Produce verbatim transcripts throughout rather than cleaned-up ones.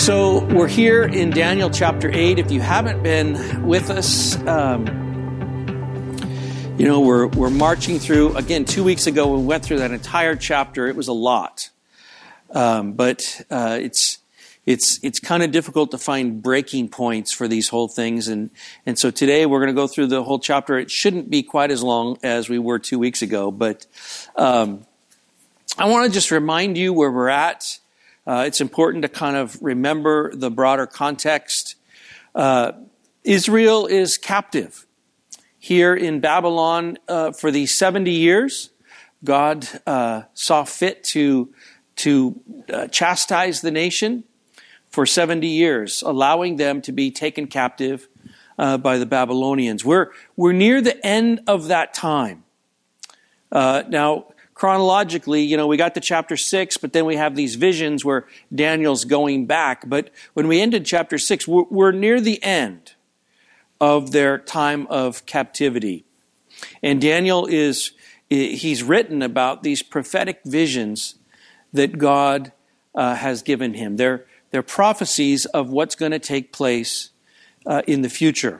So we're here in Daniel chapter eight. If you haven't been with us, um, you know, we're we're marching through, again, two weeks ago we went through that entire chapter. It was a lot. Um, but uh, it's it's it's kind of difficult to find breaking points for these whole things. And, and so today we're going to go through the whole chapter. It shouldn't be quite as long as we were two weeks ago. But um, I want to just remind you where we're at. Uh, it's important to kind of remember the broader context. Uh, Israel is captive here in Babylon uh, for these seventy years. God uh, saw fit to, to uh, chastise the nation for seventy years, allowing them to be taken captive uh, by the Babylonians. We're, we're near the end of that time. Uh, now, chronologically, you know, we got to chapter six, but then we have these visions where Daniel's going back. But when we ended chapter six, we're, we're near the end of their time of captivity. And Daniel is, he's written about these prophetic visions that God uh, has given him. They're, they're prophecies of what's going to take place uh, in the future.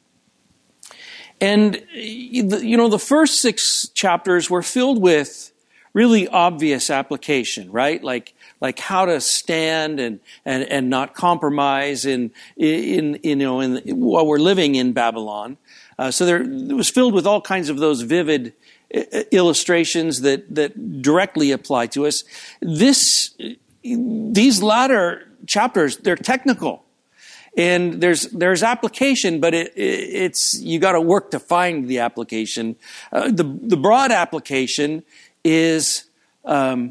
And, you know, the first six chapters were filled with really obvious application, right? Like, like how to stand and, and, and not compromise in, in, in you know, in, while we're living in Babylon. Uh, so there, it was filled with all kinds of those vivid illustrations that, that directly apply to us. This, these latter chapters, they're technical. And there's there's application, but it, it, it's you got to work to find the application. Uh, the the broad application is um,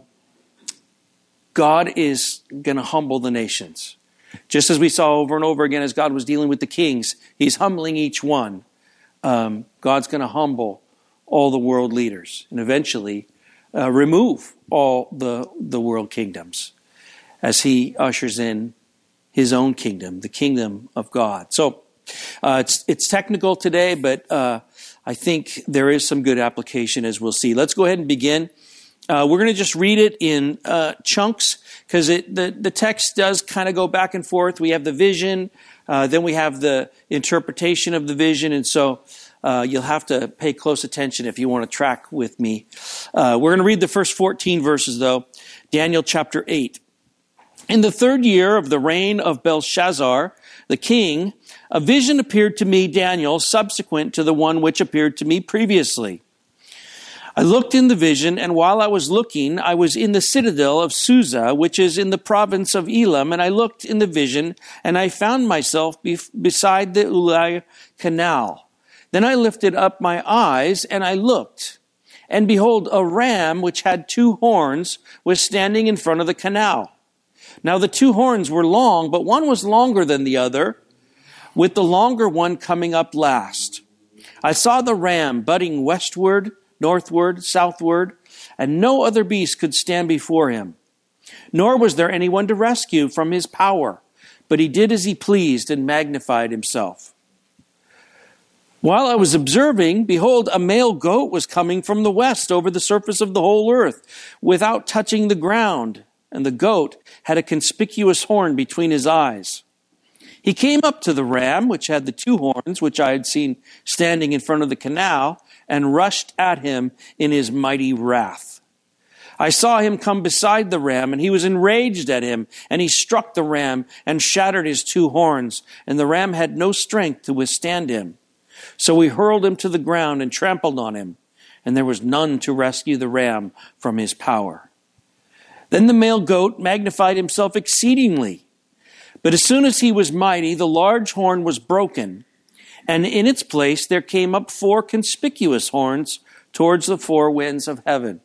God is going to humble the nations, just as we saw over and over again as God was dealing with the kings. He's humbling each one. Um, God's going to humble all the world leaders and eventually uh, remove all the the world kingdoms as He ushers in His own kingdom, the kingdom of God. So uh, it's it's technical today, but uh, I think there is some good application, as we'll see. Let's go ahead and begin. Uh, we're going to just read it in uh, chunks because it the, the text does kind of go back and forth. We have the vision, uh, then we have the interpretation of the vision, and so uh, you'll have to pay close attention if you want to track with me. Uh, we're going to read the first fourteen verses, though. Daniel chapter eight. In the third year of the reign of Belshazzar, the king, a vision appeared to me, Daniel, subsequent to the one which appeared to me previously. I looked in the vision, and while I was looking, I was in the citadel of Susa, which is in the province of Elam, and I looked in the vision, and I found myself be- beside the Ulai Canal. Then I lifted up my eyes, and I looked, and behold, a ram which had two horns was standing in front of the canal. Now the two horns were long, but one was longer than the other, with the longer one coming up last. I saw the ram butting westward, northward, southward, and no other beast could stand before him. Nor was there anyone to rescue from his power, but he did as he pleased and magnified himself. While I was observing, behold, a male goat was coming from the west over the surface of the whole earth, without touching the ground. And the goat had a conspicuous horn between his eyes. He came up to the ram, which had the two horns, which I had seen standing in front of the canal, and rushed at him in his mighty wrath. I saw him come beside the ram, and he was enraged at him, and he struck the ram and shattered his two horns, and the ram had no strength to withstand him. So we hurled him to the ground and trampled on him, and there was none to rescue the ram from his power. Then the male goat magnified himself exceedingly. But as soon as he was mighty, the large horn was broken, and in its place there came up four conspicuous horns towards the four winds of heaven.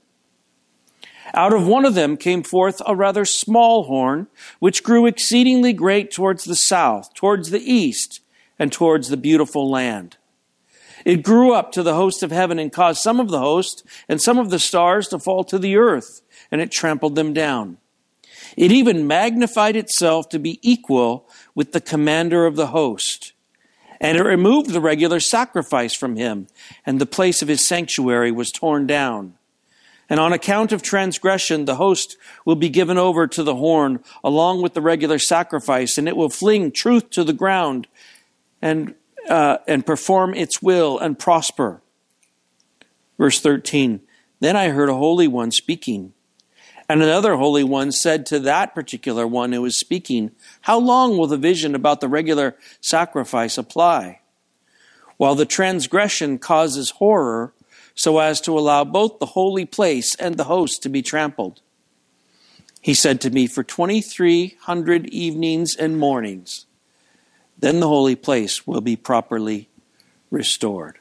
Out of one of them came forth a rather small horn, which grew exceedingly great towards the south, towards the east, and towards the beautiful land. It grew up to the host of heaven and caused some of the host and some of the stars to fall to the earth, and it trampled them down. It even magnified itself to be equal with the commander of the host. And it removed the regular sacrifice from him, and the place of his sanctuary was torn down. And on account of transgression, the host will be given over to the horn along with the regular sacrifice, and it will fling truth to the ground and uh, and perform its will and prosper. Verse thirteen, then I heard a holy one speaking. And another holy one said to that particular one who was speaking, how long will the vision about the regular sacrifice apply? While the transgression causes horror, so as to allow both the holy place and the host to be trampled. He said to me, for twenty-three hundred evenings and mornings, then the holy place will be properly restored.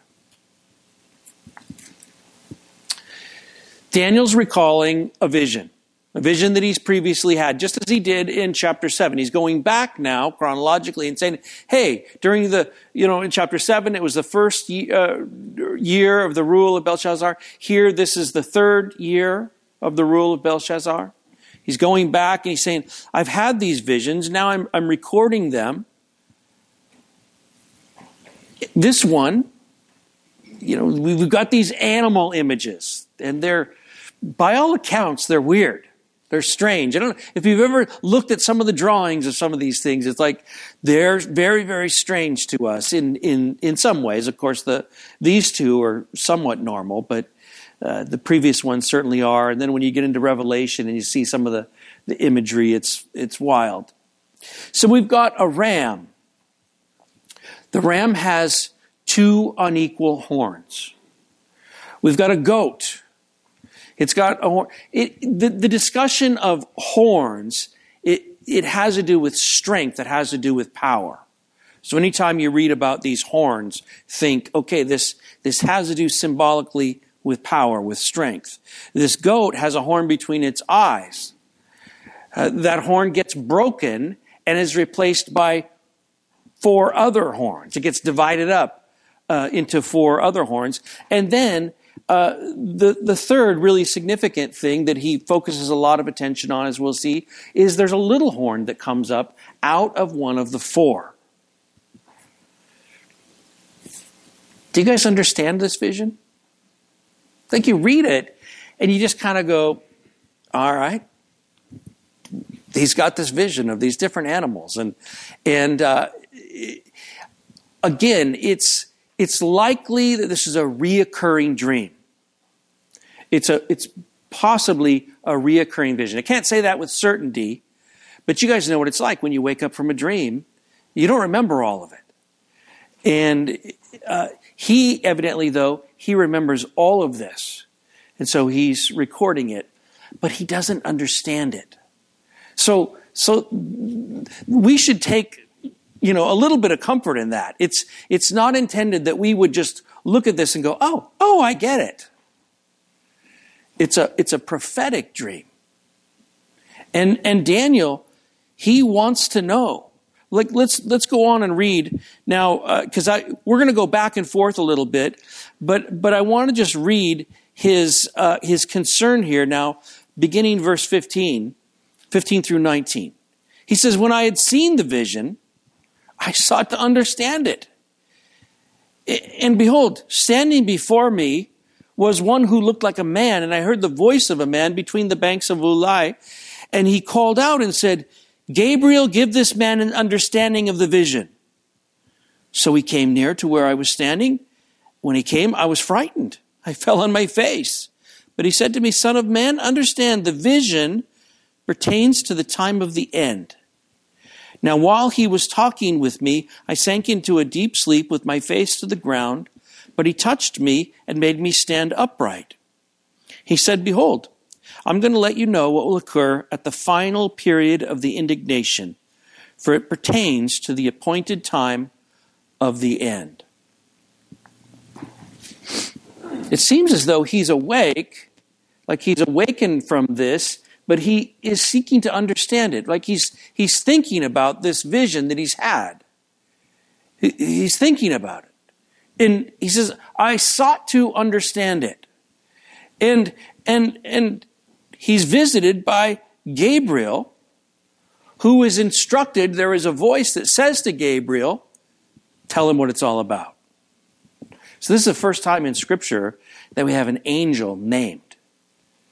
Daniel's recalling a vision, a vision that he's previously had, just as he did in chapter seven. He's going back now chronologically and saying, hey, during the, you know, in chapter seven, it was the first uh, year of the rule of Belshazzar. Here, this is the third year of the rule of Belshazzar. He's going back and he's saying, I've had these visions. Now I'm, I'm recording them. This one, you know, we've got these animal images, and they're, by all accounts, they're weird. They're strange. I don't know if you've ever looked at some of the drawings of some of these things. It's like they're very, very strange to us in in in some ways. Of course, the these two are somewhat normal, but uh, the previous ones certainly are. And then when you get into Revelation and you see some of the, the imagery, it's it's wild. So we've got a ram. The ram has two unequal horns. We've got a goat. It's got a horn. It, the, the discussion of horns, it, it has to do with strength. It has to do with power. So anytime you read about these horns, think, okay, this, this has to do symbolically with power, with strength. This goat has a horn between its eyes. Uh, that horn gets broken and is replaced by four other horns. It gets divided up uh, into four other horns. And then Uh, the, the third really significant thing that he focuses a lot of attention on, as we'll see, is there's a little horn that comes up out of one of the four. Do you guys understand this vision? I think you read it and you just kind of go, all right, he's got this vision of these different animals. And, and uh, again, it's, it's likely that this is a reoccurring dream. It's a, it's possibly a reoccurring vision. I can't say that with certainty, but you guys know what it's like when you wake up from a dream. You don't remember all of it. And uh, he evidently, though, he remembers all of this. And so he's recording it, but he doesn't understand it. So, so we should take, you know, a little bit of comfort in that. It's, it's not intended that we would just look at this and go, oh, oh, I get it. It's a, it's a prophetic dream. And, and Daniel, he wants to know. Like, let's, let's go on and read now, uh, cause I, we're going to go back and forth a little bit, but, but I want to just read his, uh, his concern here now, beginning verse fifteen, fifteen through nineteen. He says, when I had seen the vision, I sought to understand it. And behold, standing before me was one who looked like a man, and I heard the voice of a man between the banks of Ulai, and he called out and said, Gabriel, give this man an understanding of the vision. So he came near to where I was standing. When he came, I was frightened. I fell on my face. But he said to me, Son of man, understand the vision pertains to the time of the end. Now, while he was talking with me, I sank into a deep sleep with my face to the ground, but he touched me and made me stand upright. He said, behold, I'm going to let you know what will occur at the final period of the indignation, for it pertains to the appointed time of the end. It seems as though he's awake, like he's awakened from this, but he is seeking to understand it. Like he's, he's thinking about this vision that he's had. He, he's thinking about it. And he says, I sought to understand it. And, and, and he's visited by Gabriel, who is instructed. There is a voice that says to Gabriel, tell him what it's all about. So this is the first time in Scripture that we have an angel named.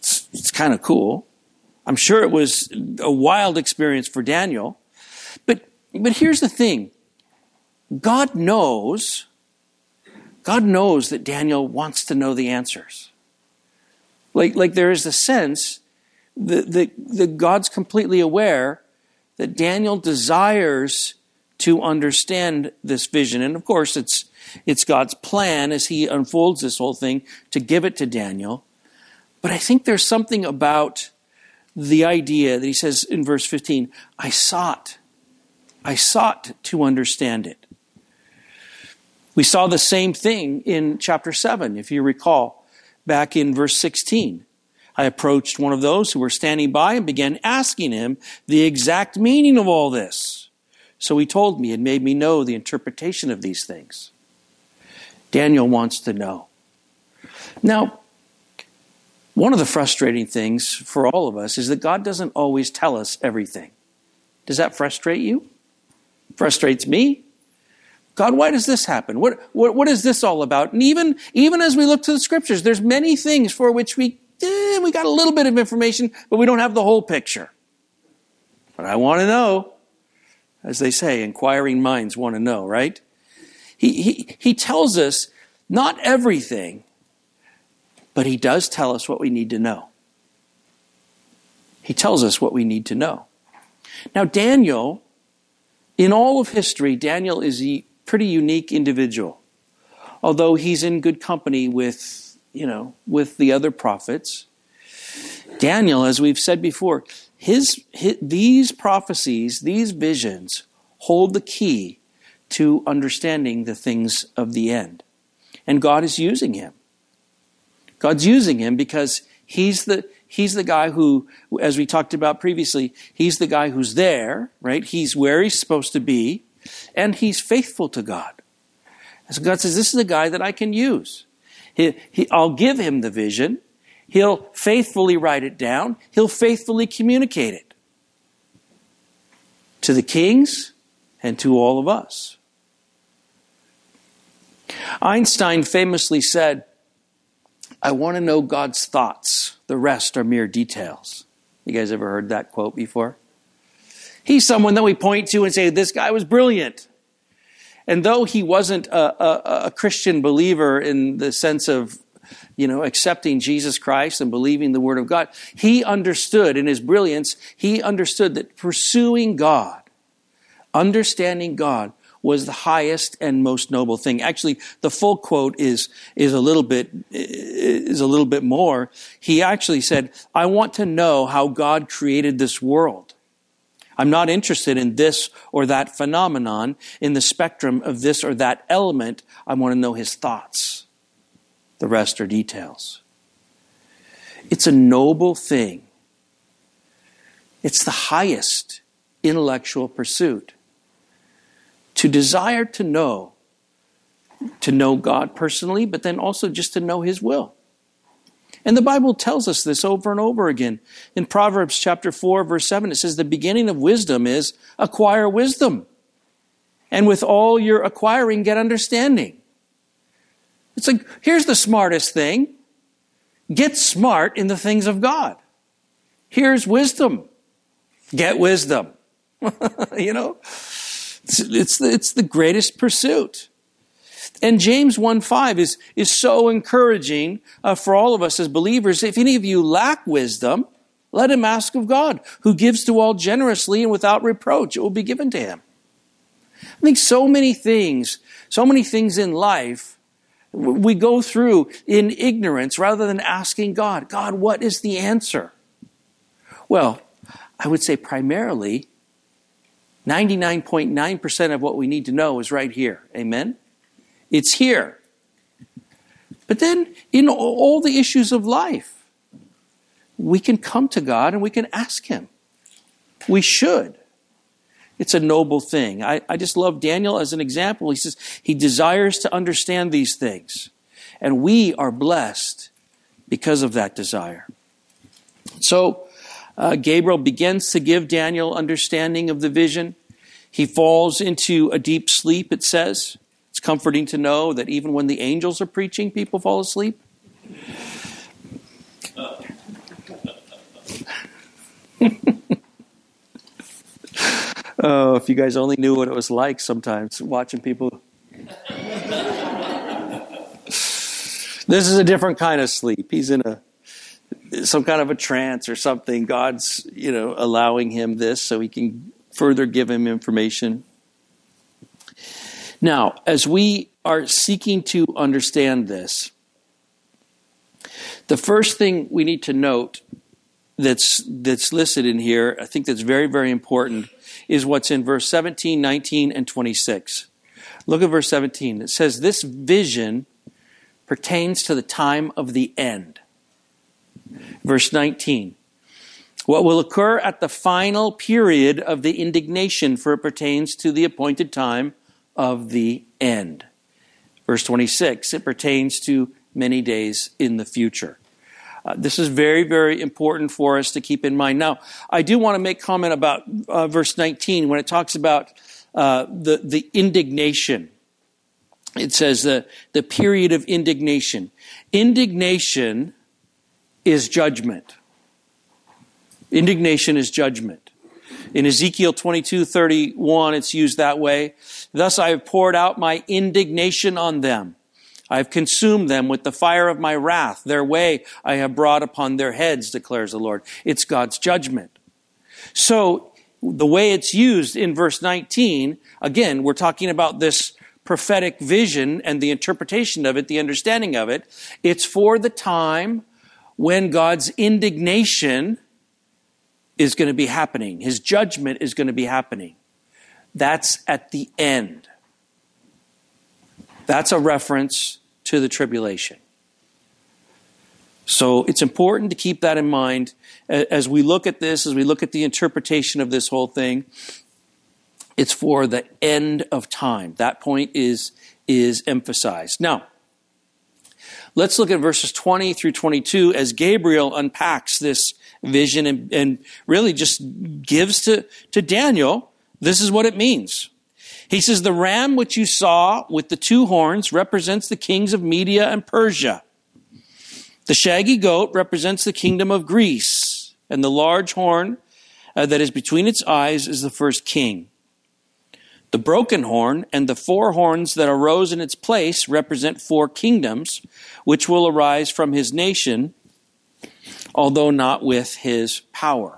It's, it's kind of cool. I'm sure it was a wild experience for Daniel. But, but here's the thing. God knows, God knows that Daniel wants to know the answers. Like, like there is a sense that, that, that God's completely aware that Daniel desires to understand this vision. And of course, it's, it's God's plan as he unfolds this whole thing to give it to Daniel. But I think there's something about the idea that he says in verse fifteen, I sought, I sought to understand it. We saw the same thing in chapter seven, if you recall, back in verse sixteen. I approached one of those who were standing by and began asking him the exact meaning of all this. So he told me and made me know the interpretation of these things. Daniel wants to know. Now, one of the frustrating things for all of us is that God doesn't always tell us everything. Does that frustrate you? Frustrates me. God, why does this happen? What, what, what is this all about? And even, even as we look to the scriptures, there's many things for which we, eh, we got a little bit of information, but we don't have the whole picture. But I want to know. As they say, inquiring minds want to know, right? He, he, he tells us not everything, but he does tell us what we need to know. He tells us what we need to know. Now, Daniel, in all of history, Daniel is a pretty unique individual. Although he's in good company with, you know, with the other prophets. Daniel, as we've said before, his, his these prophecies, these visions, hold the key to understanding the things of the end. And God is using him. God's using him because he's the he's the guy who, as we talked about previously, he's the guy who's there, right? He's where he's supposed to be, and he's faithful to God. And so God says, this is a guy that I can use. He, he, I'll give him the vision. He'll faithfully write it down. He'll faithfully communicate it to the kings and to all of us. Einstein famously said, I want to know God's thoughts. The rest are mere details. You guys ever heard that quote before? He's someone that we point to and say, this guy was brilliant. And though he wasn't a, a, a Christian believer in the sense of, you know, accepting Jesus Christ and believing the Word of God, he understood in his brilliance, he understood that pursuing God, understanding God, was the highest and most noble thing. Actually, the full quote is is a little bit is a little bit more. He actually said, I want to know how God created this world. I'm not interested in this or that phenomenon, in the spectrum of this or that element. I want to know his thoughts. The rest are details. It's a noble thing. It's the highest intellectual pursuit. To desire to know, to know God personally, but then also just to know his will. And the Bible tells us this over and over again. In Proverbs chapter four, verse seven, it says, the beginning of wisdom is acquire wisdom. And with all your acquiring, get understanding. It's like, here's the smartest thing. Get smart in the things of God. Here's wisdom. Get wisdom. You know? It's, it's, the, it's the greatest pursuit. And James one five is, is so encouraging uh, for all of us as believers. If any of you lack wisdom, let him ask of God, who gives to all generously and without reproach. It will be given to him. I think so many things, so many things in life we go through in ignorance rather than asking God, God, what is the answer? Well, I would say primarily ninety-nine point nine percent of what we need to know is right here. Amen? It's here. But then in all the issues of life, we can come to God and we can ask him. We should. It's a noble thing. I, I just love Daniel as an example. He says he desires to understand these things. And we are blessed because of that desire. So uh, Gabriel begins to give Daniel understanding of the vision. He falls into a deep sleep, it says. It's comforting to know that even when the angels are preaching, people fall asleep. Oh, if you guys only knew what it was like sometimes watching people. This is a different kind of sleep. He's in a some kind of a trance or something. God's, you know, allowing him this so he can further give him information. Now, as we are seeking to understand this, the first thing we need to note that's that's listed in here, I think that's very, very important, is what's in verse seventeen, nineteen, and twenty-six. Look at verse seventeen. It says, this vision pertains to the time of the end. Verse nineteen. What will occur at the final period of the indignation, for it pertains to the appointed time of the end. Verse twenty-six. It pertains to many days in the future. Uh, this is very, very important for us to keep in mind. Now, I do want to make comment about uh, verse nineteen when it talks about uh, the, the indignation. It says the, the period of indignation. Indignation is judgment. Indignation is judgment. In Ezekiel twenty-two thirty-one, it's used that way. Thus I have poured out my indignation on them. I have consumed them with the fire of my wrath. Their way I have brought upon their heads, declares the Lord. It's God's judgment. So the way it's used in verse nineteen, again, we're talking about this prophetic vision and the interpretation of it, the understanding of it. It's for the time when God's indignation is going to be happening. His judgment is going to be happening. That's at the end. That's a reference to the tribulation. So it's important to keep that in mind as we look at this, as we look at the interpretation of this whole thing. It's for the end of time. That point is, is emphasized. Now, let's look at verses twenty through twenty-two as Gabriel unpacks this vision and, and really just gives to, to Daniel, this is what it means. He says, the ram which you saw with the two horns represents the kings of Media and Persia. The shaggy goat represents the kingdom of Greece. And the large horn uh, that is between its eyes is the first king. The broken horn and the four horns that arose in its place represent four kingdoms, which will arise from his nation, although not with his power.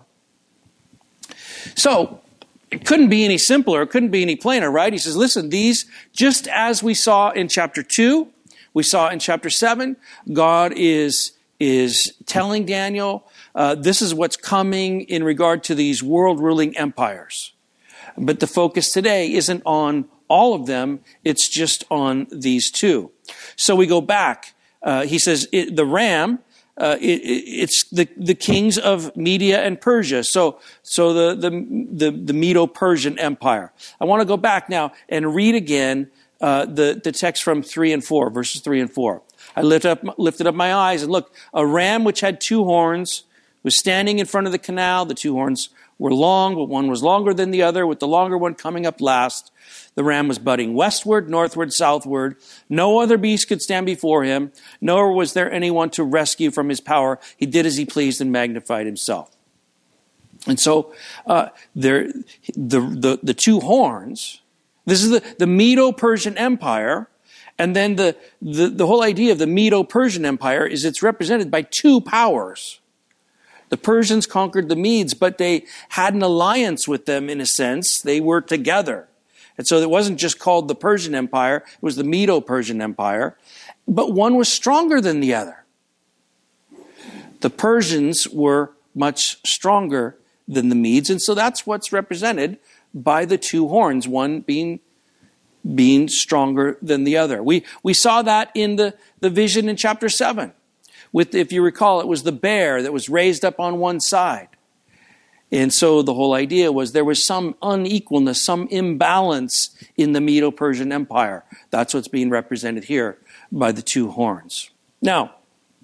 So, it couldn't be any simpler, it couldn't be any plainer, right? He says, listen, these, just as we saw in chapter two, we saw in chapter seven, God is, is telling Daniel, uh, this is what's coming in regard to these world-ruling empires. But the focus today isn't on all of them, it's just on these two. So we go back. Uh, he says, it, the ram, uh, it, it's the, the kings of Media and Persia. So, so the, the, the, the Medo-Persian Empire. I want to go back now and read again uh, the, the text from three and four, verses three and four. I lift up, lifted up my eyes, and look, a ram which had two horns was standing in front of the canal. The two horns were long, but one was longer than the other, with the longer one coming up last. The ram was butting westward, northward, southward. No other beast could stand before him, nor was there anyone to rescue from his power. He did as he pleased and magnified himself. And so uh, there, the, the, the two horns, this is the, the Medo-Persian Empire, and then the, the, the whole idea of the Medo-Persian Empire is it's represented by two powers. The Persians conquered the Medes, but they had an alliance with them in a sense. They were together. And so it wasn't just called the Persian Empire, it was the Medo-Persian Empire. But one was stronger than the other. The Persians were much stronger than the Medes, and so that's what's represented by the two horns, one being, being stronger than the other. We, we saw that in the, the vision in chapter seven. With, if you recall, it was the bear that was raised up on one side. And so the whole idea was there was some unequalness, some imbalance in the Medo-Persian Empire. That's what's being represented here by the two horns. Now,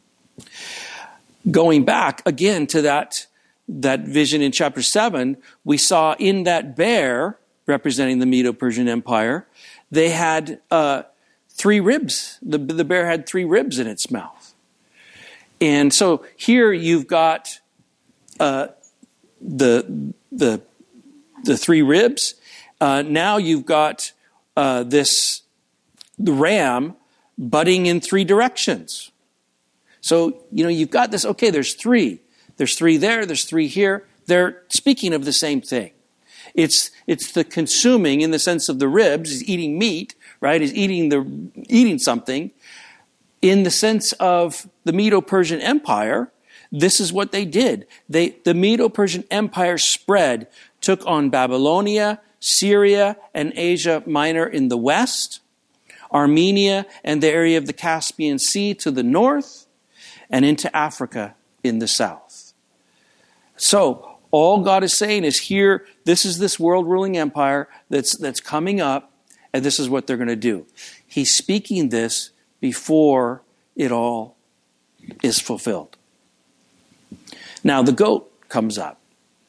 going back again to that, that vision in chapter seven, we saw in that bear, representing the Medo-Persian Empire, they had uh, three ribs. The, the bear had three ribs in its mouth. And so here you've got uh, the the the three ribs. Uh, now you've got uh, this the ram butting in three directions. So, you know, you've got this, okay, there's three. There's three there, there's three here. They're speaking of the same thing. It's it's the consuming in the sense of the ribs, is eating meat, right? Is eating the eating something. In the sense of the Medo-Persian Empire, this is what they did. They the Medo-Persian Empire spread, took on Babylonia, Syria, and Asia Minor in the west, Armenia and the area of the Caspian Sea to the north, and into Africa in the south. So, all God is saying is here, this is this world-ruling empire that's that's coming up, and this is what they're going to do. He's speaking this before it all is fulfilled. Now, the goat comes up.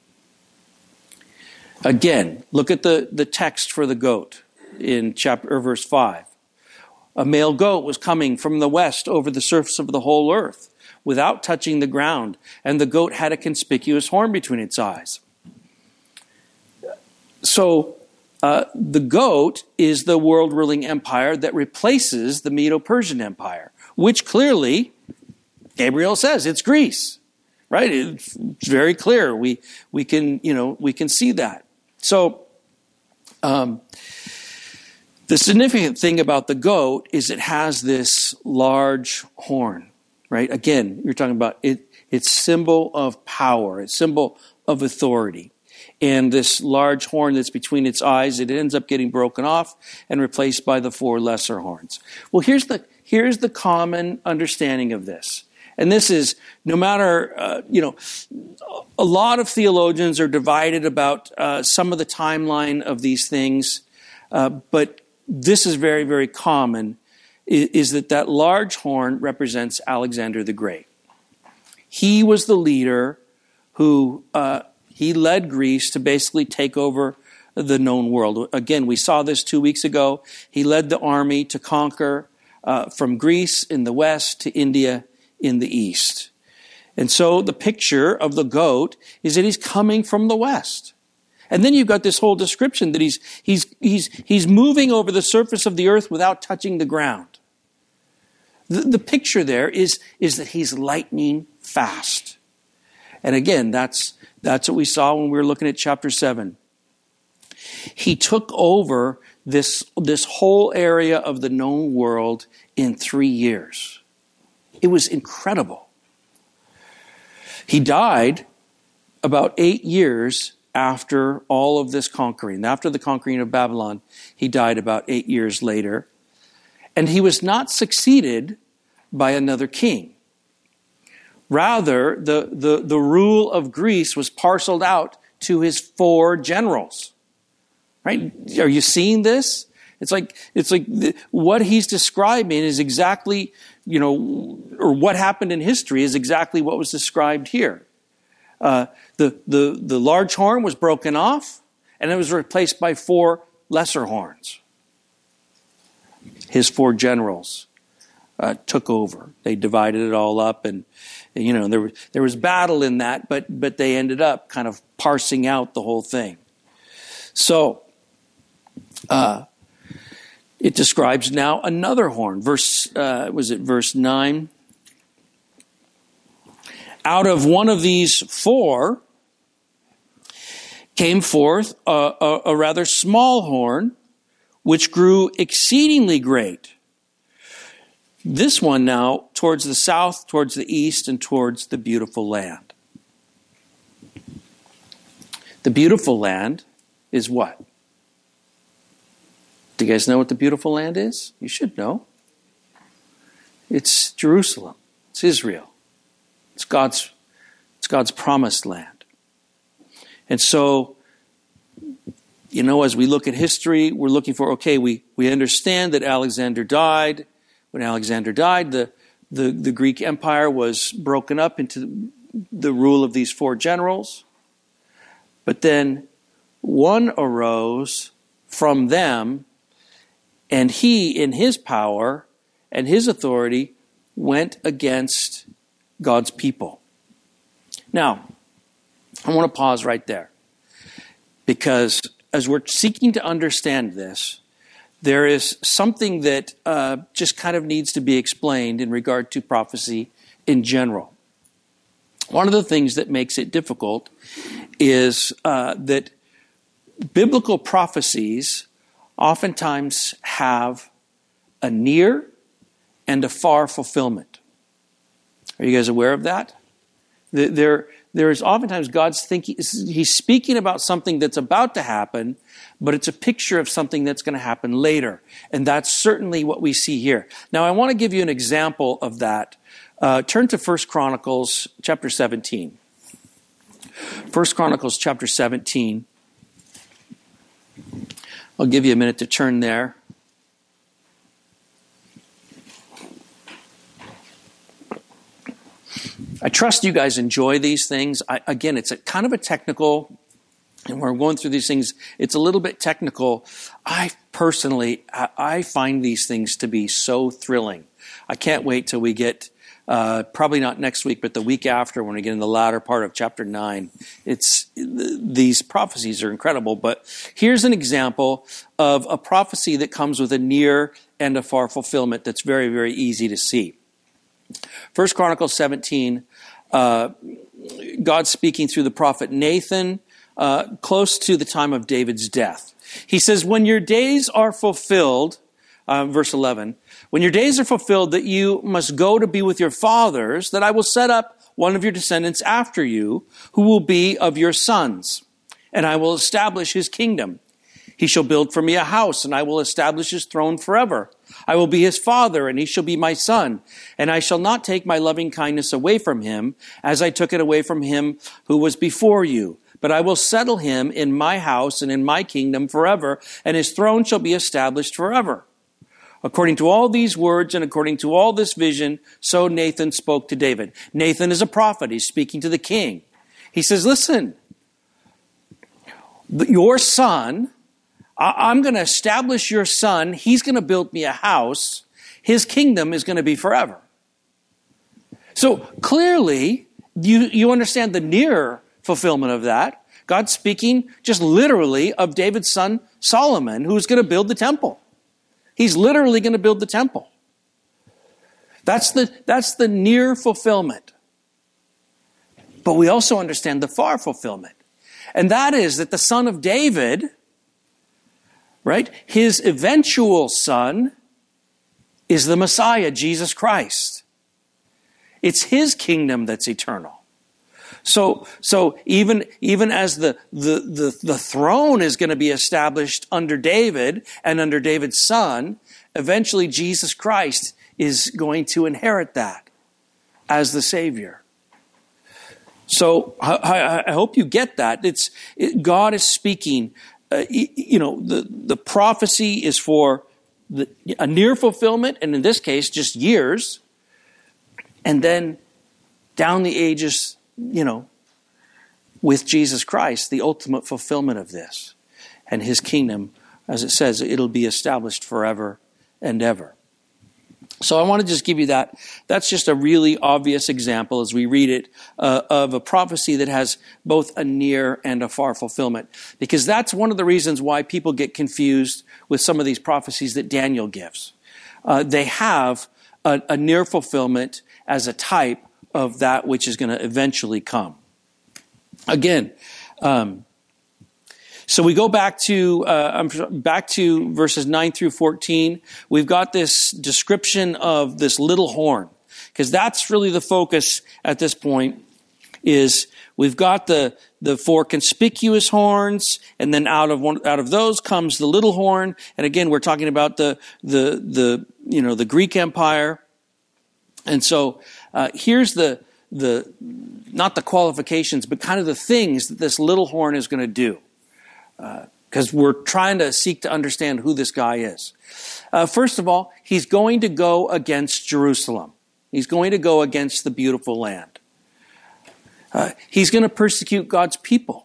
Again, look at the, the text for the goat in chapter or verse five. A male goat was coming from the west over the surface of the whole earth, without touching the ground, and the goat had a conspicuous horn between its eyes. So, uh, the goat is the world-ruling empire that replaces the Medo-Persian Empire, which clearly, Gabriel says, it's Greece, right? It's, it's very clear. We we can you know we can see that. So, um, the significant thing about the goat is it has this large horn. Right? Again, you're talking about it, it's symbol of power. It's symbol of authority. And this large horn that's between its eyes, it ends up getting broken off and replaced by the four lesser horns. Well, here's the, here's the common understanding of this. And this is, no matter, uh, you know, a lot of theologians are divided about uh, some of the timeline of these things. Uh, but this is very, very common. Is that that large horn represents Alexander the Great. He was the leader who, uh, he led Greece to basically take over the known world. Again, we saw this two weeks ago. He led the army to conquer uh, from Greece in the west to India in the east. And so the picture of the goat is that he's coming from the west. And then you've got this whole description that he's he's he's he's moving over the surface of the earth without touching the ground. The, the picture there is, is that he's lightning fast. And again, that's that's what we saw when we were looking at chapter seven. He took over this, this whole area of the known world in three years. It was incredible. He died about eight years after all of this conquering. After the conquering of Babylon, he died about eight years later. And he was not succeeded by another king. Rather, the, the, the rule of Greece was parceled out to his four generals. Right? Are you seeing this? It's like, it's like the, what he's describing is exactly, you know, or what happened in history is exactly what was described here. Uh, the, the, the large horn was broken off, and it was replaced by four lesser horns. His four generals uh, took over. They divided it all up, and you know there was there was battle in that, but but they ended up kind of parsing out the whole thing. So uh, it describes now another horn. Verse uh, was it verse nine? Out of one of these four came forth a, a, a rather small horn, which grew exceedingly great. This one now towards the south, towards the east, and towards the beautiful land. The beautiful land is what? Do you guys know what the beautiful land is? You should know. It's Jerusalem. It's Israel. It's God's, it's God's promised land. And so, you know, as we look at history, we're looking for, okay, we, we understand that Alexander died. When Alexander died, the, the, the Greek Empire was broken up into the rule of these four generals. But then one arose from them, and he, in his power and his authority, went against God's people. Now, I want to pause right there, because as we're seeking to understand this, there is something that uh, just kind of needs to be explained in regard to prophecy in general. One of the things that makes it difficult is uh, that biblical prophecies oftentimes have a near and a far fulfillment. Are you guys aware of that? There, there is oftentimes God's thinking, he's speaking about something that's about to happen, but it's a picture of something that's going to happen later. And that's certainly what we see here. Now, I want to give you an example of that. Uh, turn to First Chronicles chapter seventeen. First Chronicles chapter seventeen. I'll give you a minute to turn there. I trust you guys enjoy these things. I, again, it's a kind of a technical, and when we're going through these things, it's a little bit technical. I personally, I, I find these things to be so thrilling. I can't wait till we get, uh, probably not next week, but the week after, when we get in the latter part of chapter nine. It's, these prophecies are incredible. But here's an example of a prophecy that comes with a near and a far fulfillment that's very, very easy to see. First Chronicles seventeen, uh, God speaking through the prophet Nathan, uh, close to the time of David's death. He says, when your days are fulfilled, uh, verse eleven, when your days are fulfilled that you must go to be with your fathers, that I will set up one of your descendants after you, who will be of your sons, and I will establish his kingdom. He shall build for me a house, and I will establish his throne forever. I will be his father, and he shall be my son. And I shall not take my loving kindness away from him, as I took it away from him who was before you. But I will settle him in my house and in my kingdom forever, and his throne shall be established forever. According to all these words and according to all this vision, so Nathan spoke to David. Nathan is a prophet. He's speaking to the king. He says, listen, your son, I'm going to establish your son. He's going to build me a house. His kingdom is going to be forever. So clearly, you, you understand the near fulfillment of that. God's speaking just literally of David's son Solomon, who's going to build the temple. He's literally going to build the temple. That's the, that's the near fulfillment. But we also understand the far fulfillment. And that is that the son of David, right, his eventual son is the Messiah, Jesus Christ. It's his kingdom that's eternal. So, so even, even as the, the, the, the throne is going to be established under David and under David's son, eventually Jesus Christ is going to inherit that as the Savior. So I, I hope you get that. It's it, God is speaking. Uh, you know, the, the prophecy is for the, a near fulfillment, and in this case, just years. And then down the ages, you know, with Jesus Christ, the ultimate fulfillment of this. And his kingdom, as it says, it'll be established forever and ever. So I want to just give you that. That's just a really obvious example as we read it uh, of a prophecy that has both a near and a far fulfillment. Because that's one of the reasons why people get confused with some of these prophecies that Daniel gives. Uh, they have a, a near fulfillment as a type of that which is going to eventually come. Again, um, so we go back to uh, back to verses nine through fourteen. We've got this description of this little horn, because that's really the focus at this point. Is we've got the the four conspicuous horns, and then out of one out of those comes the little horn. And again, we're talking about the the the you know the Greek Empire. And so uh, here's the the not the qualifications, but kind of the things that this little horn is going to do. Because uh, we're trying to seek to understand who this guy is. Uh, first of all, he's going to go against Jerusalem. He's going to go against the beautiful land. Uh, he's going to persecute God's people.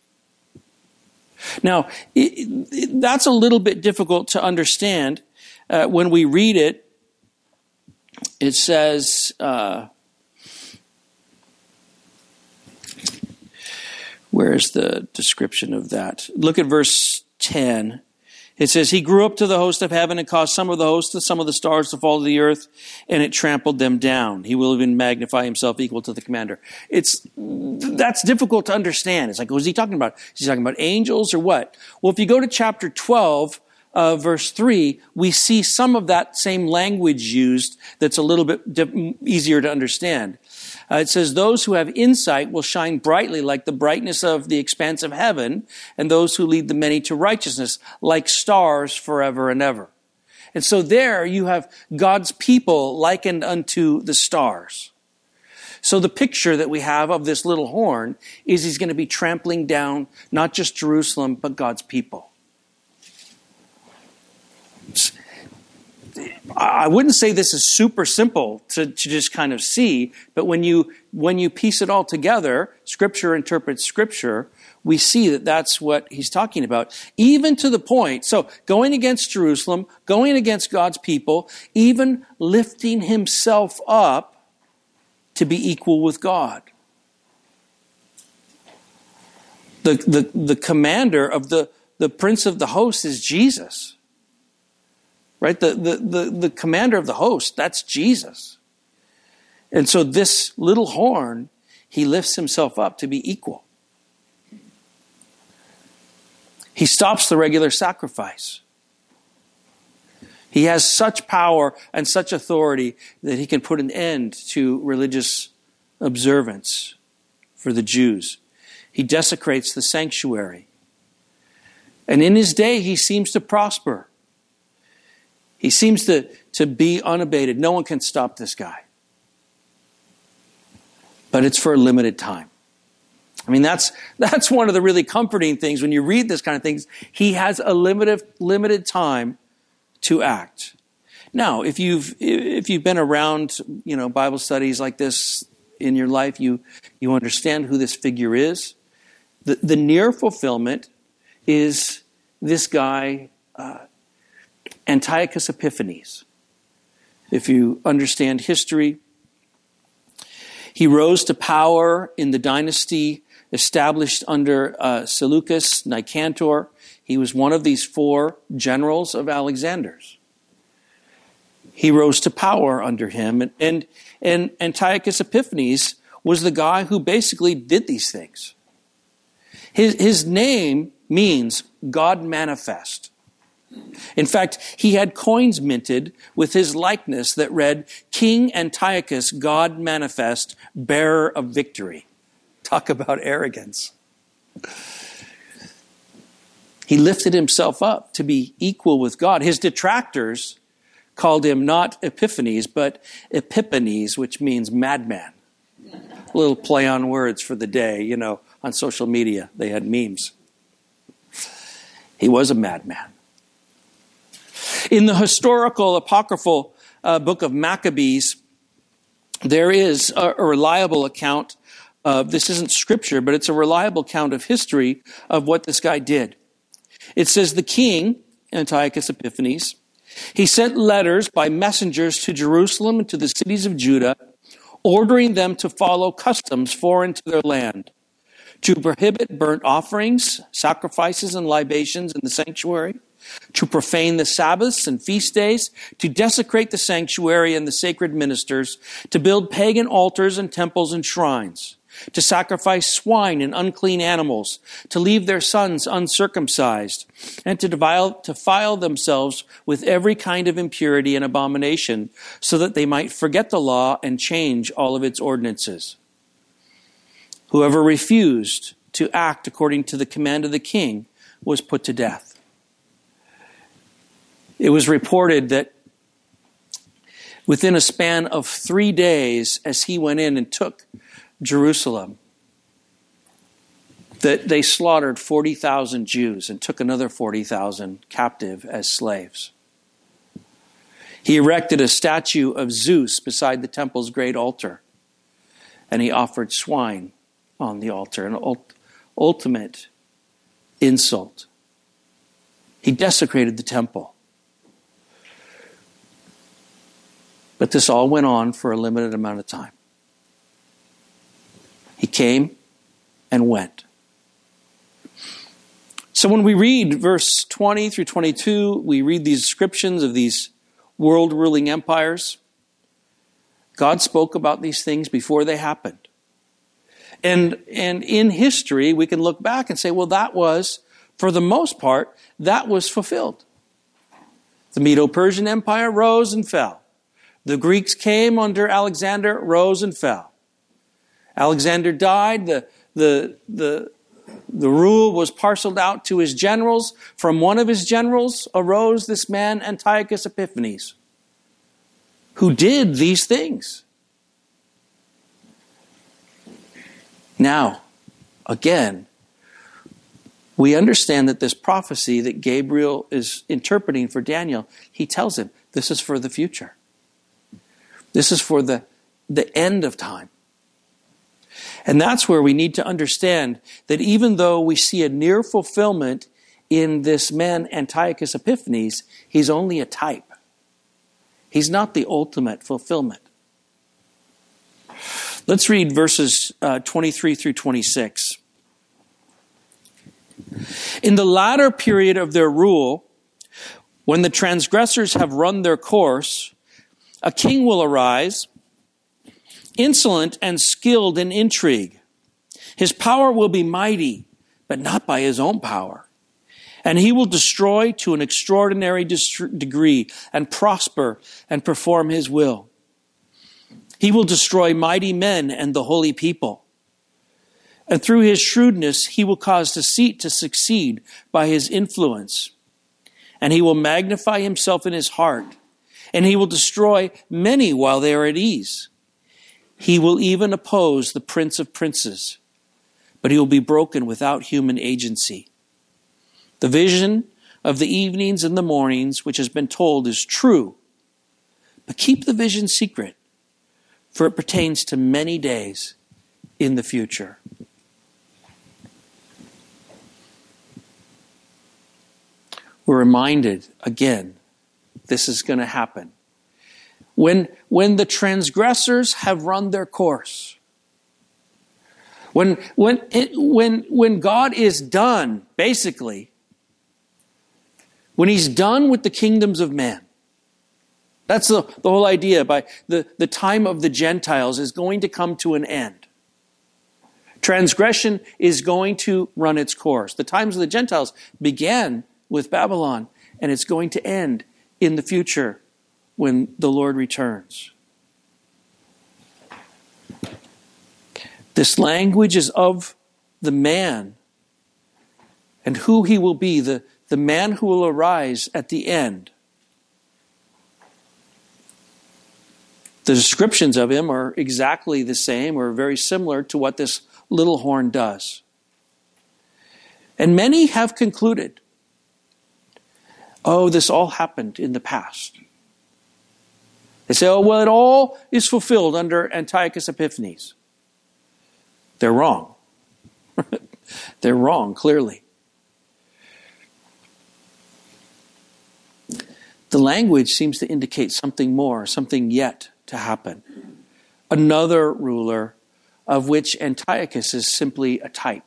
Now, it, it, that's a little bit difficult to understand. Uh, when we read it, it says... Uh, Where's the description of that? Look at verse ten. It says, he grew up to the host of heaven and caused some of the hosts, some of the stars to fall to the earth, and it trampled them down. He will even magnify himself equal to the commander. It's, that's difficult to understand. It's like, what is he talking about? Is he talking about angels or what? Well, if you go to chapter twelve, uh, verse three, we see some of that same language used that's a little bit di- easier to understand. Uh, it says, those who have insight will shine brightly like the brightness of the expanse of heaven, and those who lead the many to righteousness like stars forever and ever. And so there you have God's people likened unto the stars. So the picture that we have of this little horn is he's going to be trampling down not just Jerusalem, but God's people. It's, I wouldn't say this is super simple to, to just kind of see, but when you when you piece it all together, Scripture interprets Scripture, we see that that's what he's talking about. Even to the point, so going against Jerusalem, going against God's people, even lifting himself up to be equal with God. The, the, the commander of the, the prince of the host is Jesus. Right? The, the, the, the commander of the host, that's Jesus. And so this little horn, he lifts himself up to be equal. He stops the regular sacrifice. He has such power and such authority that he can put an end to religious observance for the Jews. He desecrates the sanctuary. And in his day, he seems to prosper. He seems to, to be unabated. No one can stop this guy. But it's for a limited time. I mean, that's that's one of the really comforting things when you read this kind of things. He has a limited limited time to act. Now, if you've if you've been around, you know, Bible studies like this in your life, you you understand who this figure is. The the near fulfillment is this guy, uh, Antiochus Epiphanes. If you understand history, he rose to power in the dynasty established under uh, Seleucus Nicanor. He was one of these four generals of Alexander's. He rose to power under him. And, and, and Antiochus Epiphanes was the guy who basically did these things. His, his name means God manifest. In fact, he had coins minted with his likeness that read, King Antiochus, God manifest, bearer of victory. Talk about arrogance. He lifted himself up to be equal with God. His detractors called him not Epiphanes, but Epiphanes, which means madman. A little play on words for the day, you know, on social media. They had memes. He was a madman. In the historical, apocryphal uh, book of Maccabees, there is a, a reliable account of, this isn't scripture, but it's a reliable account of history of what this guy did. It says the king, Antiochus Epiphanes, he sent letters by messengers to Jerusalem and to the cities of Judah, ordering them to follow customs foreign to their land, to prohibit burnt offerings, sacrifices, and libations in the sanctuary, to profane the Sabbaths and feast days, to desecrate the sanctuary and the sacred ministers, to build pagan altars and temples and shrines, to sacrifice swine and unclean animals, to leave their sons uncircumcised, and to defile, to defile themselves with every kind of impurity and abomination, so that they might forget the law and change all of its ordinances. Whoever refused to act according to the command of the king was put to death. It was reported that within a span of three days, as he went in and took Jerusalem, that they slaughtered forty thousand Jews and took another forty thousand captive as slaves. He erected a statue of Zeus beside the temple's great altar, and he offered swine on the altar, an ult- ultimate insult. He desecrated the temple. But this all went on for a limited amount of time. He came and went. So when we read verse twenty through twenty-two, we read these descriptions of these world-ruling empires. God spoke about these things before they happened. And, and in history, we can look back and say, well, that was, for the most part, that was fulfilled. The Medo-Persian Empire rose and fell. The Greeks came under Alexander, rose and fell. Alexander died. The, the, the, the rule was parceled out to his generals. From one of his generals arose this man, Antiochus Epiphanes, who did these things. Now, again, we understand that this prophecy that Gabriel is interpreting for Daniel, he tells him, this is for the future. This is for the, the end of time. And that's where we need to understand that even though we see a near fulfillment in this man Antiochus Epiphanes, he's only a type. He's not the ultimate fulfillment. Let's read verses uh, twenty-three through twenty-six. In the latter period of their rule, when the transgressors have run their course, a king will arise, insolent and skilled in intrigue. His power will be mighty, but not by his own power. And he will destroy to an extraordinary degree and prosper and perform his will. He will destroy mighty men and the holy people. And through his shrewdness, he will cause deceit to succeed by his influence. And he will magnify himself in his heart. And he will destroy many while they are at ease. He will even oppose the prince of princes, but he will be broken without human agency. The vision of the evenings and the mornings, which has been told, is true, but keep the vision secret, for it pertains to many days in the future. We're reminded again, this is going to happen. When, when the transgressors have run their course, when, when, it, when, when God is done, basically, when he's done with the kingdoms of man, that's the, the whole idea. By the, the time of the Gentiles is going to come to an end. Transgression is going to run its course. The times of the Gentiles began with Babylon, and it's going to end in the future when the Lord returns. This language is of the man and who he will be, the, the man who will arise at the end. The descriptions of him are exactly the same or very similar to what this little horn does. And many have concluded, oh, this all happened in the past. They say, oh, well, it all is fulfilled under Antiochus Epiphanes. They're wrong. They're wrong, clearly. The language seems to indicate something more, something yet to happen. Another ruler of which Antiochus is simply a type.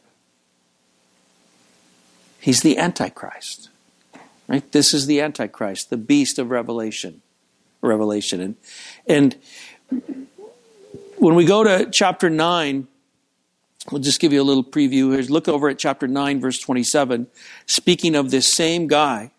He's the Antichrist. Right? This is the Antichrist, the beast of Revelation. Revelation. And, and when we go to chapter nine, we'll just give you a little preview here. Look over at chapter nine, verse twenty-seven. Speaking of this same guy,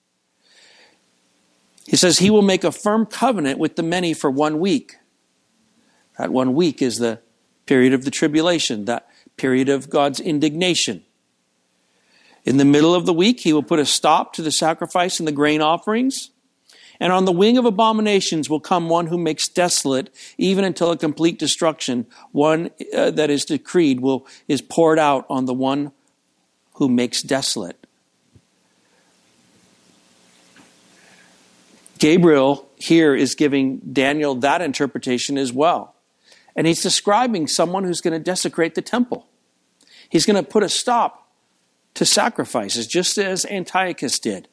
he says, he will make a firm covenant with the many for one week. That one week is the period of the tribulation, that period of God's indignation. In the middle of the week, he will put a stop to the sacrifice and the grain offerings. And on the wing of abominations will come one who makes desolate, even until a complete destruction. One uh, that is decreed will is poured out on the one who makes desolate. Gabriel here is giving Daniel that interpretation as well. And he's describing someone who's going to desecrate the temple. He's going to put a stop to sacrifices, just as Antiochus did.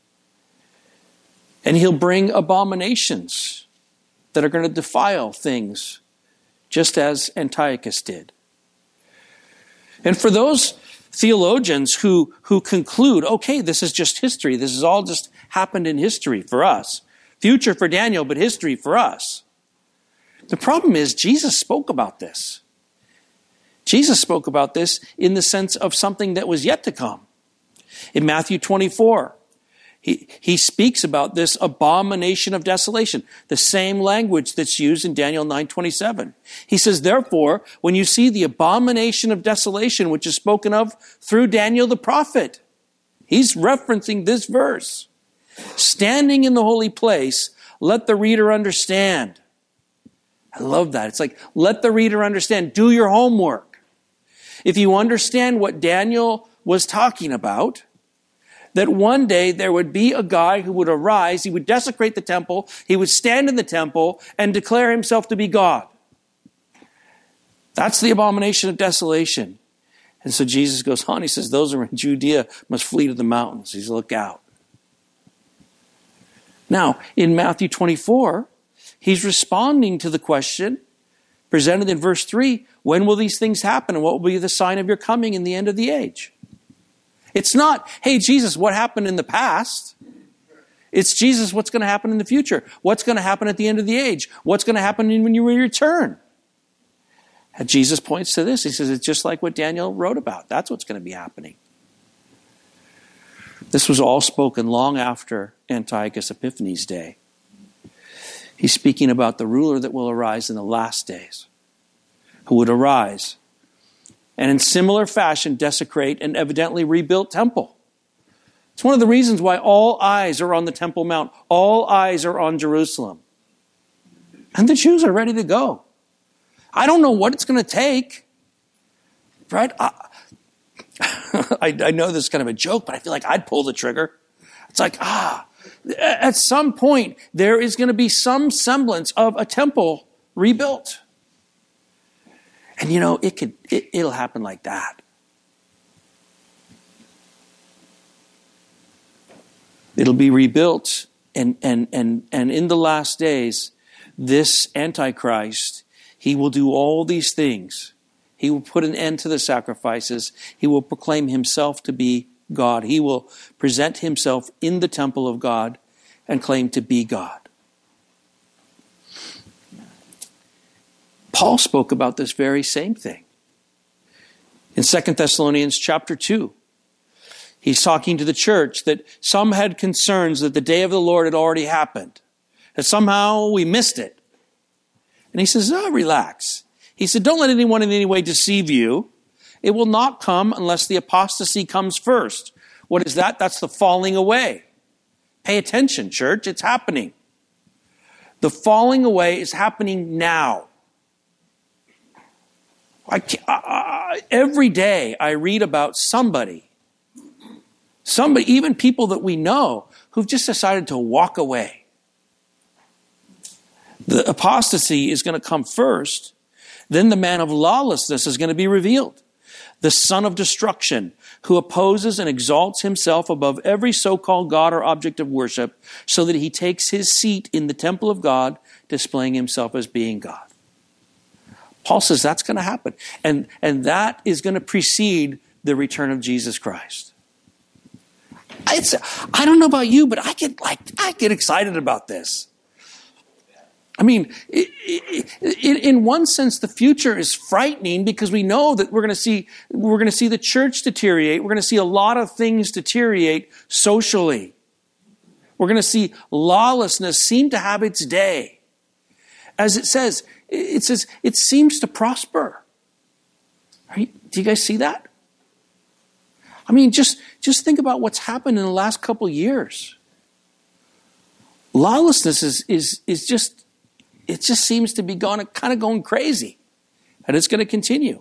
And he'll bring abominations that are going to defile things, just as Antiochus did. And for those theologians who, who conclude, okay, this is just history. This has all just happened in history for us. Future for Daniel, but history for us. The problem is Jesus spoke about this. Jesus spoke about this in the sense of something that was yet to come. In Matthew twenty-four, he, he speaks about this abomination of desolation, the same language that's used in Daniel nine twenty-seven. He says, therefore, when you see the abomination of desolation, which is spoken of through Daniel the prophet, he's referencing this verse. Standing in the holy place, let the reader understand. I love that. It's like, let the reader understand. Do your homework. If you understand what Daniel was talking about, that one day there would be a guy who would arise, he would desecrate the temple, he would stand in the temple and declare himself to be God. That's the abomination of desolation. And so Jesus goes on, he says, those who are in Judea must flee to the mountains. He says, look out. Now, in Matthew twenty-four, he's responding to the question presented in verse three, when will these things happen and what will be the sign of your coming in the end of the age? It's not, hey, Jesus, what happened in the past? It's, Jesus, what's going to happen in the future? What's going to happen at the end of the age? What's going to happen when you return? And Jesus points to this. He says, it's just like what Daniel wrote about. That's what's going to be happening. This was all spoken long after Antiochus Epiphanes' day. He's speaking about the ruler that will arise in the last days, who would arise and in similar fashion desecrate an evidently rebuilt temple. It's one of the reasons why all eyes are on the Temple Mount. All eyes are on Jerusalem. And the Jews are ready to go. I don't know what it's going to take. Right? I, I, I know this is kind of a joke, but I feel like I'd pull the trigger. It's like, ah, at some point, there is going to be some semblance of a temple rebuilt. And you know, it could, it, it'll happen like that. It'll be rebuilt, and, and, and, and in the last days, this Antichrist, he will do all these things. He will put an end to the sacrifices. He will proclaim himself to be God. He will present himself in the temple of God and claim to be God. Paul spoke about this very same thing. In Second Thessalonians chapter two, he's talking to the church that some had concerns that the day of the Lord had already happened, that somehow we missed it. And he says, oh, relax. He said, don't let anyone in any way deceive you. It will not come unless the apostasy comes first. What is that? That's the falling away. Pay attention, church. It's happening. The falling away is happening now. I, I, every day I read about somebody, somebody, even people that we know, who've just decided to walk away. The apostasy is going to come first. Then the man of lawlessness is going to be revealed. The son of destruction, who opposes and exalts himself above every so-called God or object of worship, so that he takes his seat in the temple of God, displaying himself as being God. Paul says that's going to happen. And, and that is going to precede the return of Jesus Christ. It's, I don't know about you, but I get like I get excited about this. I mean, it, it, it, in one sense, the future is frightening because we know that we're going to see we're going to see the church deteriorate. We're going to see a lot of things deteriorate socially. We're going to see lawlessness seem to have its day. As it says, it says it seems to prosper. Are you, do you guys see that? I mean, just just think about what's happened in the last couple of years. Lawlessness is is is just. It just seems to be going, kind of going crazy. And it's going to continue.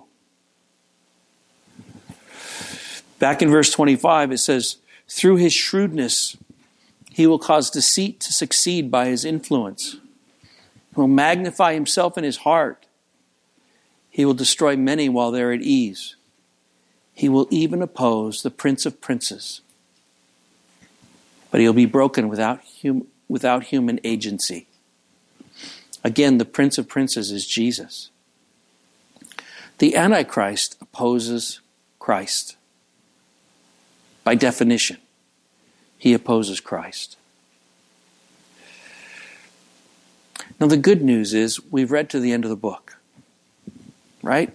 Back in verse twenty-five, it says, through his shrewdness, he will cause deceit to succeed by his influence. He will magnify himself in his heart. He will destroy many while they're at ease. He will even oppose the Prince of Princes. But he'll be broken without, hum- without human agency. Again, the Prince of Princes is Jesus. The Antichrist opposes Christ. By definition, he opposes Christ. Now the good news is we've read to the end of the book, right?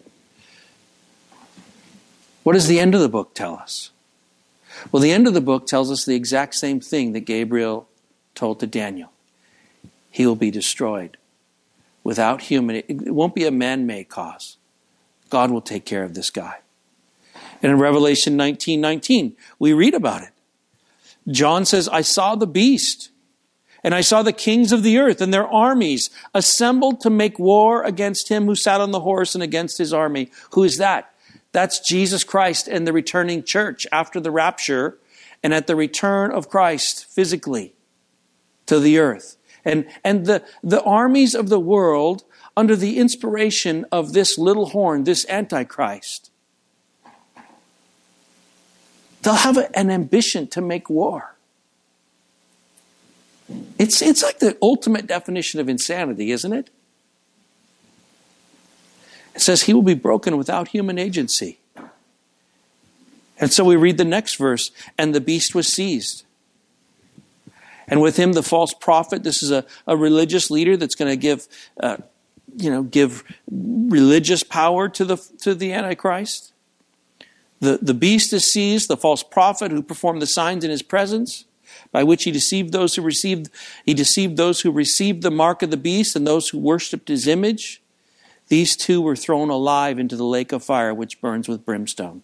What does the end of the book tell us? Well, the end of the book tells us the exact same thing that Gabriel told to Daniel. He will be destroyed without human. It won't be a man-made cause. God will take care of this guy. And in Revelation nineteen nineteen, we read about it. John says, I saw the beast, and I saw the kings of the earth and their armies assembled to make war against him who sat on the horse and against his army. Who is that? That's Jesus Christ and the returning church after the rapture and at the return of Christ physically to the earth. And, and the, the armies of the world under the inspiration of this little horn, this Antichrist, they'll have an ambition to make war. It's, it's like the ultimate definition of insanity, isn't it? It says he will be broken without human agency. And so we read the next verse, and the beast was seized. And with him the false prophet, this is a, a religious leader that's going to give, uh, you know, give religious power to the to the Antichrist. The, the beast is seized, the false prophet who performed the signs in his presence, by which he deceived those who received, he deceived those who received the mark of the beast and those who worshipped his image. These two were thrown alive into the lake of fire, which burns with brimstone.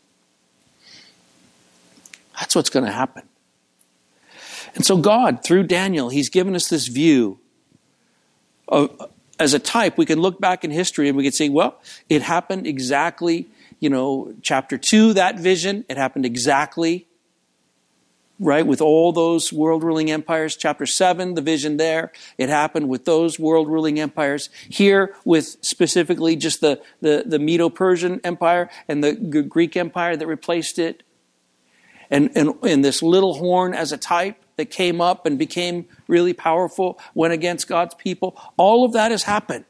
That's what's going to happen. And so God, through Daniel, he's given us this view of, as a type. We can look back in history and we can say, well, it happened exactly. You know, chapter two, that vision, it happened exactly, right, with all those world-ruling empires. Chapter seven, the vision there, it happened with those world-ruling empires. Here, with specifically just the, the, the Medo-Persian Empire and the G- Greek Empire that replaced it. And, and, and this little horn as a type that came up and became really powerful, went against God's people. All of that has happened.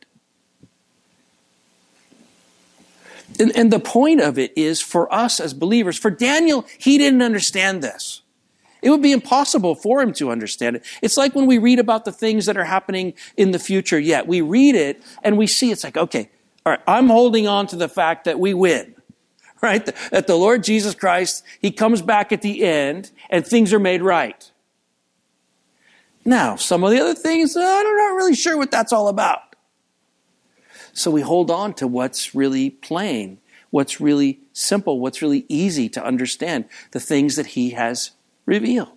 And, and the point of it is for us as believers. For Daniel, he didn't understand this. It would be impossible for him to understand it. It's like when we read about the things that are happening in the future yet. We read it and we see it's like, okay, all right, I'm holding on to the fact that we win. Right? That the Lord Jesus Christ, he comes back at the end and things are made right. Now, some of the other things, I'm not really sure what that's all about. So we hold on to what's really plain, what's really simple, what's really easy to understand, the things that he has revealed.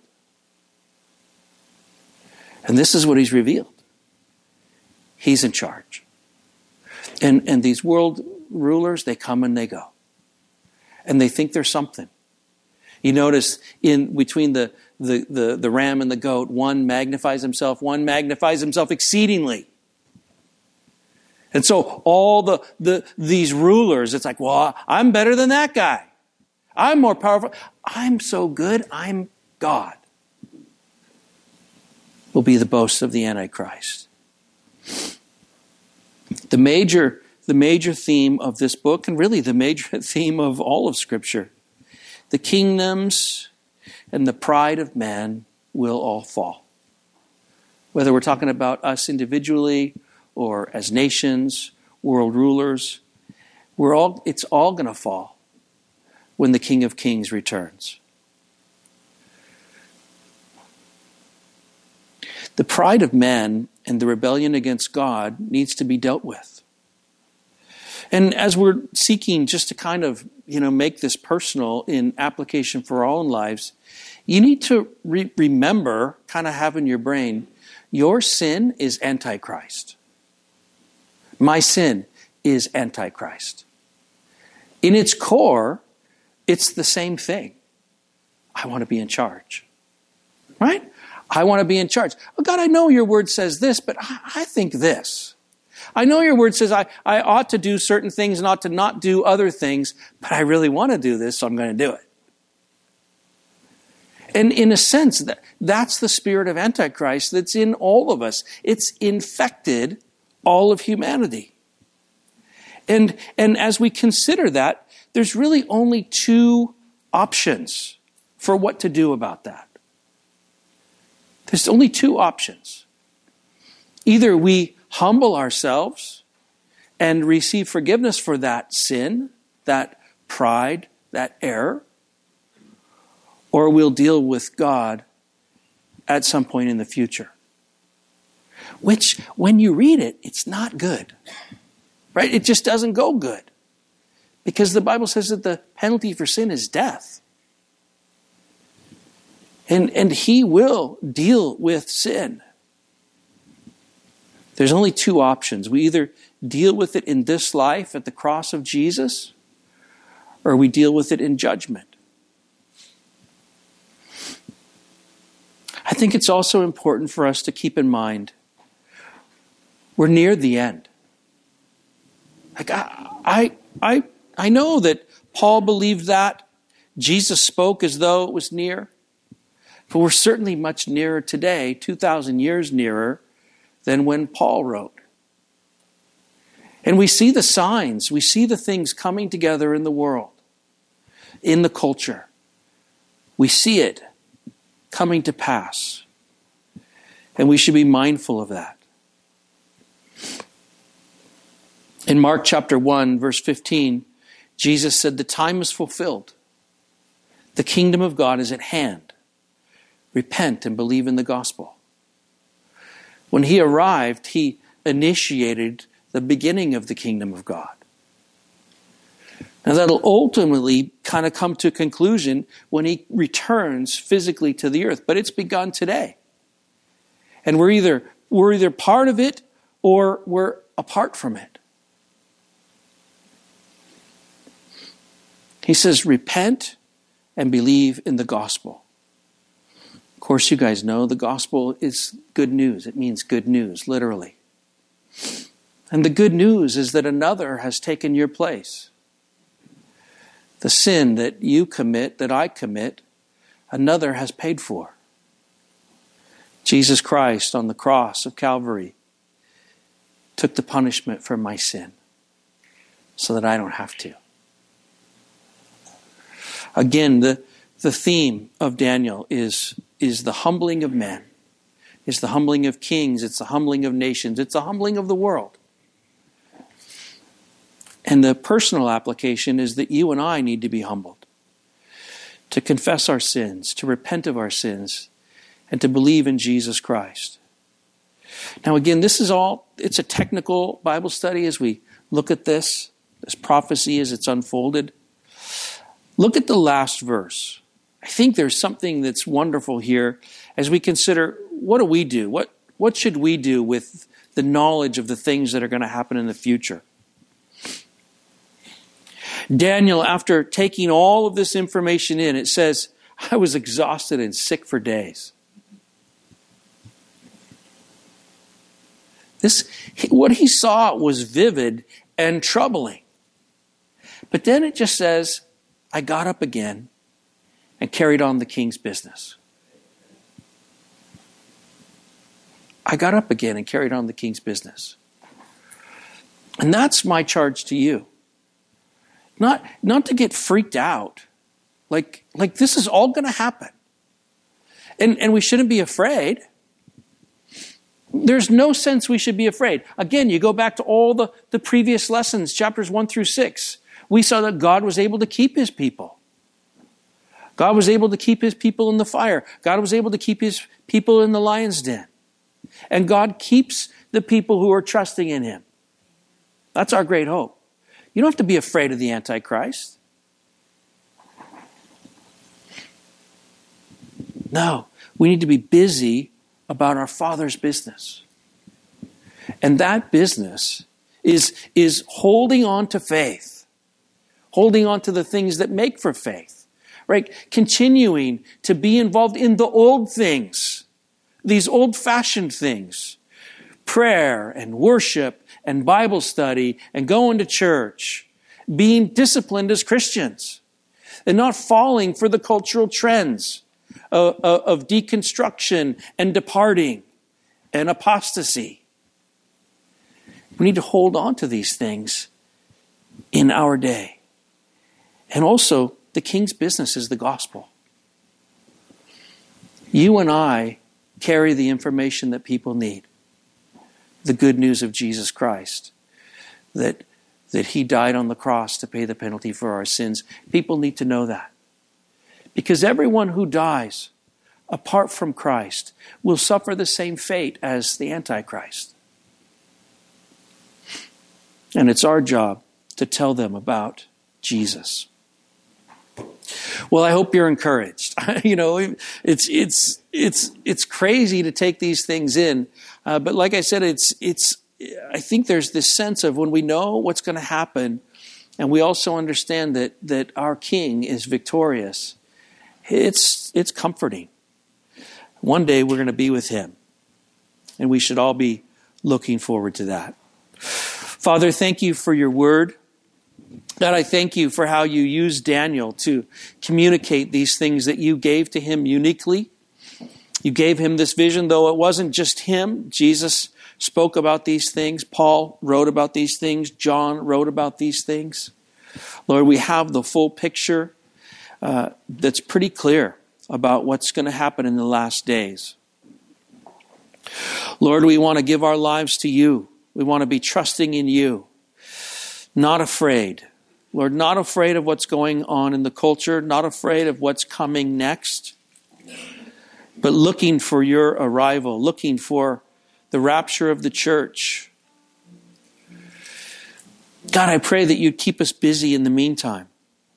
And this is what he's revealed. He's in charge. And, and these world rulers, they come and they go. And they think they're something. You notice in between the, the, the, the ram and the goat, one magnifies himself, one magnifies himself exceedingly. And so all the, the these rulers, it's like, well, I'm better than that guy. I'm more powerful. I'm so good, I'm God. Will be the boast of the Antichrist. The major, the major theme of this book, and really the major theme of all of Scripture, the kingdoms and the pride of man will all fall. Whether we're talking about us individually or as nations, world rulers, we're all, it's all going to fall when the King of Kings returns. The pride of man and the rebellion against God needs to be dealt with. And as we're seeking just to kind of, you know, make this personal in application for our own lives, you need to re- remember, kind of have in your brain, your sin is Antichrist. My sin is Antichrist. In its core, it's the same thing. I want to be in charge. Right? I want to be in charge. Oh, God, I know your word says this, but I, I think this. I know your word says I, I ought to do certain things and ought to not do other things, but I really want to do this, so I'm going to do it. And in a sense, that, that's the spirit of Antichrist that's in all of us. It's infected all of humanity. And, and as we consider that, there's really only two options for what to do about that. There's only two options. Either we humble ourselves and receive forgiveness for that sin, that pride, that error, or we'll deal with God at some point in the future. Which, when you read it, it's not good. Right? It just doesn't go good. Because the Bible says that the penalty for sin is death. And, and He will deal with sin. There's only two options. We either deal with it in this life at the cross of Jesus, or we deal with it in judgment. I think it's also important for us to keep in mind we're near the end. Like I, I, I, I know that Paul believed that. Jesus spoke as though it was near. But we're certainly much nearer today, two thousand years nearer, than when Paul wrote. And we see the signs, we see the things coming together in the world, in the culture. We see it coming to pass. And we should be mindful of that. In Mark chapter one, verse fifteen, Jesus said, "The time is fulfilled. The kingdom of God is at hand. Repent and believe in the gospel." When He arrived, He initiated the beginning of the kingdom of God. Now that'll ultimately kind of come to a conclusion when He returns physically to the earth, but it's begun today. And we're either, we're either part of it or we're apart from it. He says, repent and believe in the gospel. Of course, you guys know the gospel is good news. It means good news, literally. And the good news is that another has taken your place. The sin that you commit, that I commit, another has paid for. Jesus Christ on the cross of Calvary took the punishment for my sin so that I don't have to. Again, the, the theme of Daniel is, is the humbling of men. It's the humbling of kings. It's the humbling of nations. It's the humbling of the world. And the personal application is that you and I need to be humbled. To confess our sins, to repent of our sins, and to believe in Jesus Christ. Now again, this is all, it's a technical Bible study as we look at this, this prophecy as it's unfolded. Look at the last verse. I think there's something that's wonderful here as we consider, what do we do? What, what should we do with the knowledge of the things that are going to happen in the future? Daniel, after taking all of this information in, it says, I was exhausted and sick for days. This, what he saw was vivid and troubling. But then it just says, I got up again and carried on the king's business. I got up again and carried on the king's business. And that's my charge to you. Not, not to get freaked out. Like, like this is all going to happen. And, and we shouldn't be afraid. There's no sense we should be afraid. Again, you go back to all the, the previous lessons, chapters one through six. We saw that God was able to keep His people. God was able to keep His people in the fire. God was able to keep His people in the lion's den. And God keeps the people who are trusting in Him. That's our great hope. You don't have to be afraid of the Antichrist. No, we need to be busy about our Father's business. And that business is, is holding on to faith. Holding on to the things that make for faith. Right? Continuing to be involved in the old things. These old-fashioned things. Prayer and worship and Bible study and going to church. Being disciplined as Christians. And not falling for the cultural trends of, of, of deconstruction and departing and apostasy. We need to hold on to these things in our day. And also, the king's business is the gospel. You and I carry the information that people need. The good news of Jesus Christ. That, that he died on the cross to pay the penalty for our sins. People need to know that. Because everyone who dies apart from Christ will suffer the same fate as the Antichrist. And it's our job to tell them about Jesus. Well, I hope you're encouraged. you know, it's it's it's it's crazy to take these things in, uh, but like I said, it's it's. I think there's this sense of when we know what's going to happen, and we also understand that that our King is victorious. It's it's comforting. One day we're going to be with him, and we should all be looking forward to that. Father, thank you for your word. God, I thank you for how you used Daniel to communicate these things that you gave to him uniquely. You gave him this vision, though it wasn't just him. Jesus spoke about these things. Paul wrote about these things. John wrote about these things. Lord, we have the full picture uh, that's pretty clear about what's going to happen in the last days. Lord, we want to give our lives to you. We want to be trusting in you, not afraid. Lord, not afraid of what's going on in the culture, not afraid of what's coming next, but looking for your arrival, looking for the rapture of the church. God, I pray that you'd keep us busy in the meantime,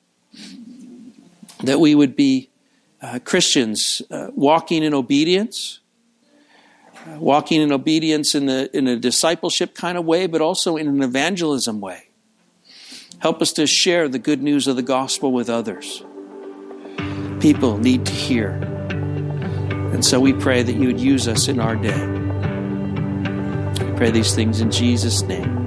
that we would be uh, Christians uh, walking in obedience, uh, walking in obedience in, the, in a discipleship kind of way, but also in an evangelism way. Help us to share the good news of the gospel with others. People need to hear. And so we pray that you would use us in our day. We pray these things in Jesus' name.